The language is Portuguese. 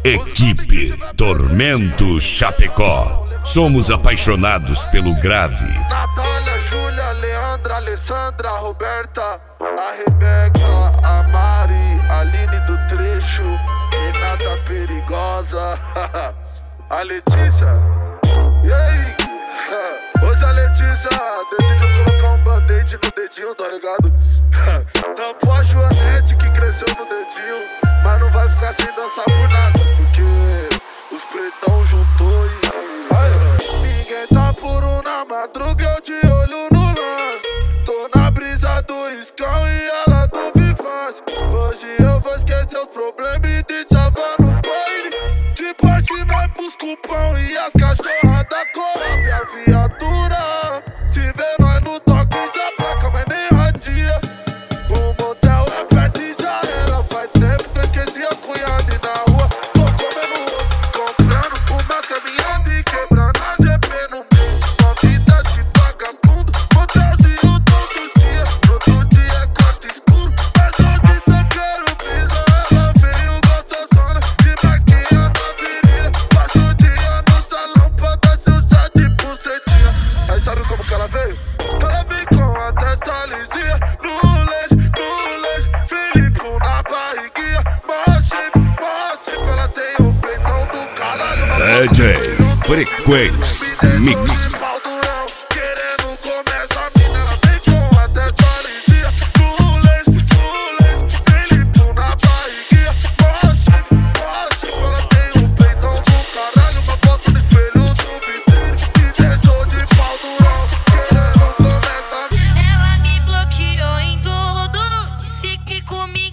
Equipe Tormento Chapecó. Somos apaixonados pelo grave. Natália, Júlia, Leandra, Alessandra, Roberta, a Rebeca, a Mari, a Aline do Trecho, Renata Perigosa, a Letícia. E aí? Hoje a Letícia decidiu colocar um band-aid no dedinho, tá ligado? Tampou a Joanete que cresceu no dedinho, mas não vai ficar sem dançar por nada, porque os pretão juntou e... Ninguém tá puro na madruga, eu de olho no lance. Tô na brisa do Iscão e ela do Vivaz. Hoje eu vou esquecer os problemas e de chava no baile. De parte nós pros cupão e as cachorras da Coab. A viatura, se vê nós no toque já placa, mas nem radia. O motel é perto e já era. Faz tempo que eu esqueci a cunhada e na rua tô comendo ovo, comprando umas caminhadas e quebrando a GP no meio. Uma vida de vagabundo, motelzinho todo dia. No outro dia é quarto escuro, mas hoje só quero brisa. Ela veio gostosona, de marquinha na virilha. Passa o dia no salão pra dar seu chá de bucetinha. Aí sabe como que ela veio? Ela veio com a testa lisinha, no leite, Felipe na barriguinha. Mó ela tem o peitão do caralho. DJ Frequência Mix. Querendo comer essa mina, ela vem com a testa lisinha, no leite, Felipe na barriguinha. Mó ela tem o peitão do caralho. Uma foto no espelho do vitrine e deixou de pau durão. Querendo comer essa mina. Ela me bloqueou em tudo, disse que comigo